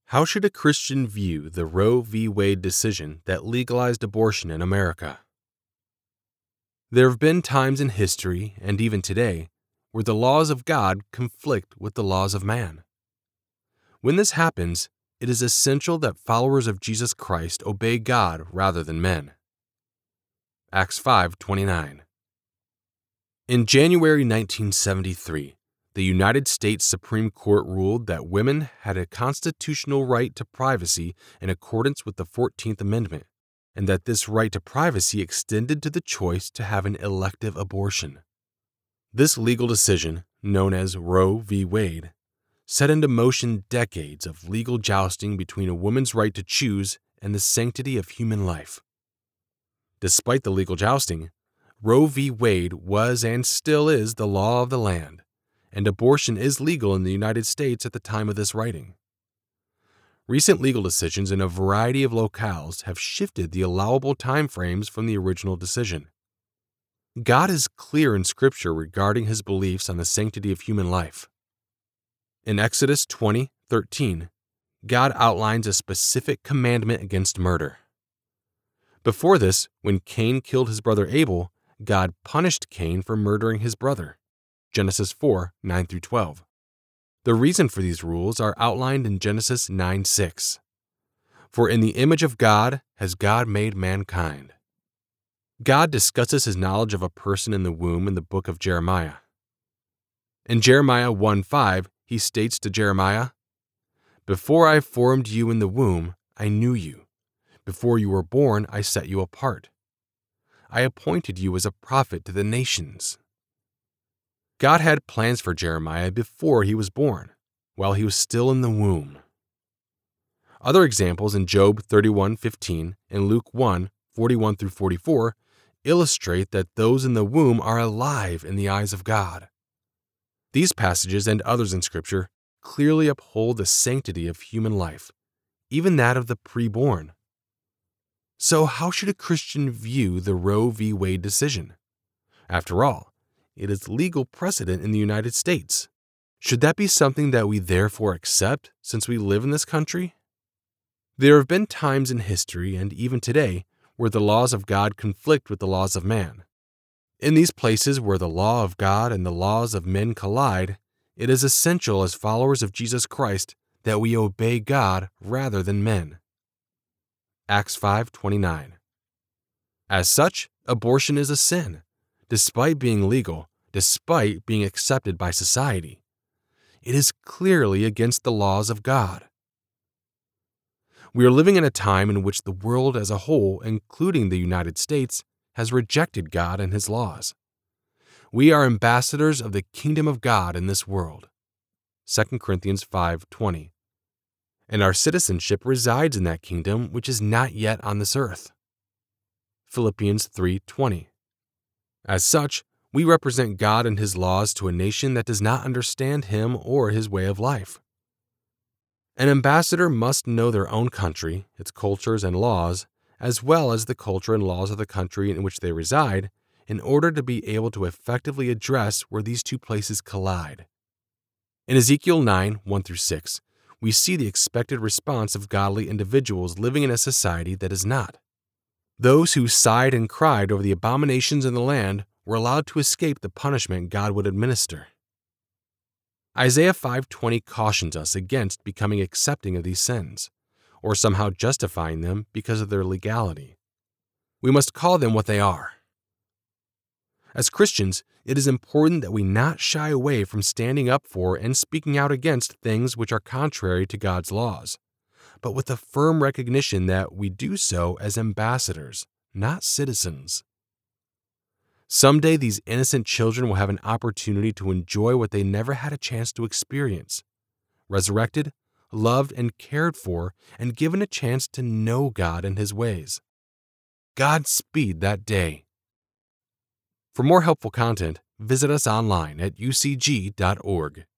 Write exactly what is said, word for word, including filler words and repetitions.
How should a Christian view the Roe v. Wade decision that legalized abortion in America? There have been times in history, and even today, where the laws of God conflict with the laws of man. When this happens, it is essential that followers of Jesus Christ obey God rather than men. Acts five twenty-nine. In January nineteen seventy-three, the United States Supreme Court ruled that women had a constitutional right to privacy in accordance with the fourteenth Amendment, and that this right to privacy extended to the choice to have an elective abortion. This legal decision, known as Roe v. Wade, set into motion decades of legal jousting between a woman's right to choose and the sanctity of human life. Despite the legal jousting, Roe v. Wade was and still is the law of the land, and abortion is legal in the United States at the time of this writing. Recent legal decisions in a variety of locales have shifted the allowable timeframes from the original decision. God is clear in Scripture regarding his beliefs on the sanctity of human life. In Exodus twenty thirteen, God outlines a specific commandment against murder. Before this, when Cain killed his brother Abel, God punished Cain for murdering his brother. Genesis four nine through twelve. The reason for these rules are outlined in Genesis nine six. For in the image of God has God made mankind. God discusses his knowledge of a person in the womb in the book of Jeremiah. In Jeremiah one five, he states to Jeremiah, "Before I formed you in the womb, I knew you. Before you were born, I set you apart. I appointed you as a prophet to the nations." God had plans for Jeremiah before he was born, while he was still in the womb. Other examples in Job thirty-one fifteen and Luke one forty-one through forty-four illustrate that those in the womb are alive in the eyes of God. These passages and others in Scripture clearly uphold the sanctity of human life, even that of the preborn. So how should a Christian view the Roe v. Wade decision? After all, it is legal precedent in the United States. Should that be something that we therefore accept since we live in this country? There have been times in history, and even today, where the laws of God conflict with the laws of man. In these places where the law of God and the laws of men collide, it is essential as followers of Jesus Christ that we obey God rather than men. Acts five twenty-nine. As such, abortion is a sin, despite being legal, despite being accepted by society. It is clearly against the laws of God. We are living in a time in which the world as a whole, including the United States, has rejected God and his laws. We are ambassadors of the kingdom of God in this world. Second Corinthians five twenty. And our citizenship resides in that kingdom which is not yet on this earth. Philippians three twenty. As such, we represent God and his laws to a nation that does not understand him or his way of life. An ambassador must know their own country, its cultures and laws, as well as the culture and laws of the country in which they reside, in order to be able to effectively address where these two places collide. In Ezekiel nine one through six, we see the expected response of godly individuals living in a society that is not. Those who sighed and cried over the abominations in the land were allowed to escape the punishment God would administer. Isaiah five twenty cautions us against becoming accepting of these sins, or somehow justifying them because of their legality. We must call them what they are. As Christians, it is important that we not shy away from standing up for and speaking out against things which are contrary to God's laws, but with a firm recognition that we do so as ambassadors, not citizens. Someday these innocent children will have an opportunity to enjoy what they never had a chance to experience: resurrected, loved, and cared for, and given a chance to know God and his ways. Godspeed that day. For more helpful content, visit us online at u c g dot org.